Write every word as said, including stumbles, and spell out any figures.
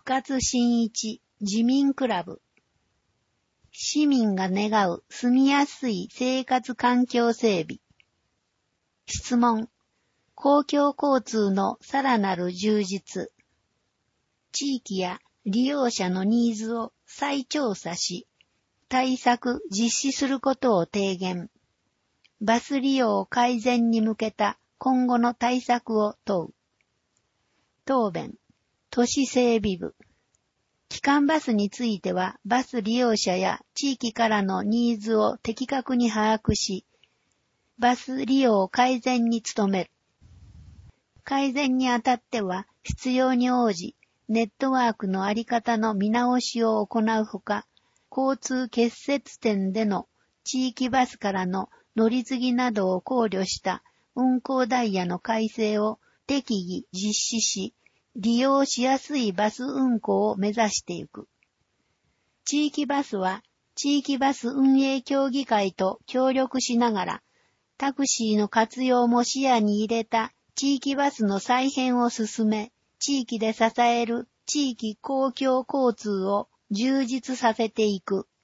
勝新一自民クラブ。市民が願う住みやすい生活環境整備。質問。公共交通のさらなる充実。地域や利用者のニーズを再調査し、対策実施することを提言。バス利用改善に向けた今後の対策を問う。答弁。都市整備部。基幹バスについては、バス利用者や地域からのニーズを的確に把握し、バス利用改善に努める。改善にあたっては、必要に応じ、ネットワークのあり方の見直しを行うほか、交通結節点での地域バスからの乗り継ぎなどを考慮した運行ダイヤの改正を適宜実施し、利用しやすいバス運行を目指していく。地域バスは地域バス運営協議会と協力しながら、タクシーの活用も視野に入れた地域バスの再編を進め、地域で支える地域公共交通を充実させていく。